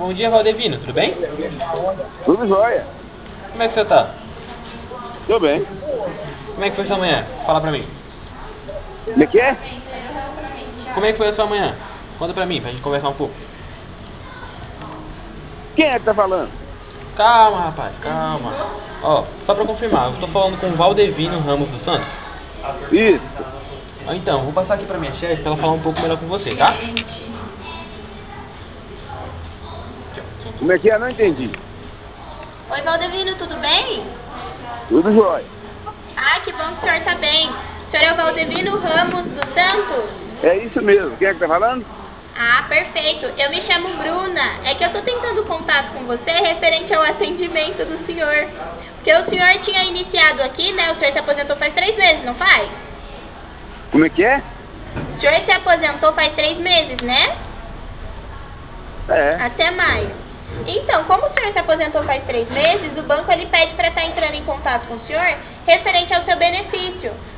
Bom dia, Valdevino, tudo bem? Tudo jóia. Como é que você tá? Tudo bem. Como é que foi sua manhã? Fala pra mim. Como é que é? Como é que foi a sua manhã? Conta pra mim, pra gente conversar um pouco. Quem é que tá falando? Calma, rapaz, calma. Ó, só pra confirmar, eu tô falando com o Valdevino Ramos dos Santos. Isso. Então, vou passar aqui pra minha chefe pra ela falar um pouco melhor com você, tá? Como é que é? Não entendi. Oi, Valdevino, tudo bem? Tudo jóia. Ah, que bom que o senhor tá bem. O senhor é o Valdevino Ramos dos Santos? É isso mesmo. Quem é que tá falando? Ah, perfeito. Eu me chamo Bruna. É que eu tô tentando contato com você referente ao atendimento do senhor. Porque o senhor tinha iniciado aqui, né? O senhor se aposentou faz 3 meses, não faz? Como é que é? O senhor se aposentou faz 3 meses, né? É. Até maio. Então, como o senhor se aposentou faz 3 meses, o banco ele pede para estar entrando em contato com o senhor referente ao seu benefício.